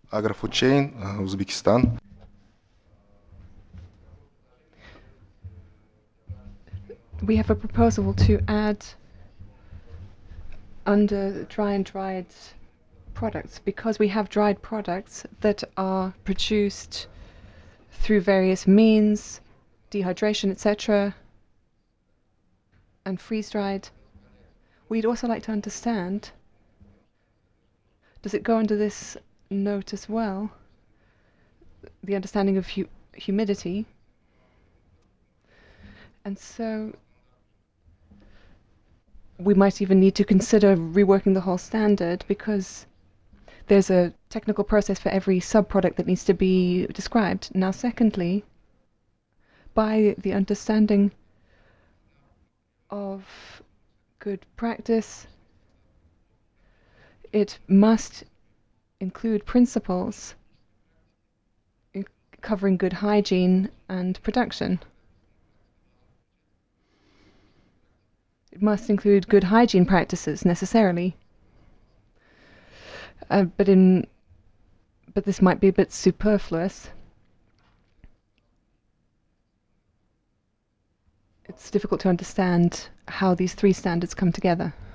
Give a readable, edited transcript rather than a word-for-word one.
Agrofood Chain, Uzbekistan. We have a proposal to add under dry and dried products, because we have dried products that are produced through various means, dehydration, etc., and freeze-dried. We'd also like to understand, does it go under this note as well, the understanding of humidity? And so we might even need to consider reworking the whole standard, because there's a technical process for every sub-product that needs to be described. Now, secondly, by the understanding of good practice, it must include principles covering good hygiene and production. It must include good hygiene practices necessarily. But this might be a bit superfluous. It's difficult to understand how these three standards come together.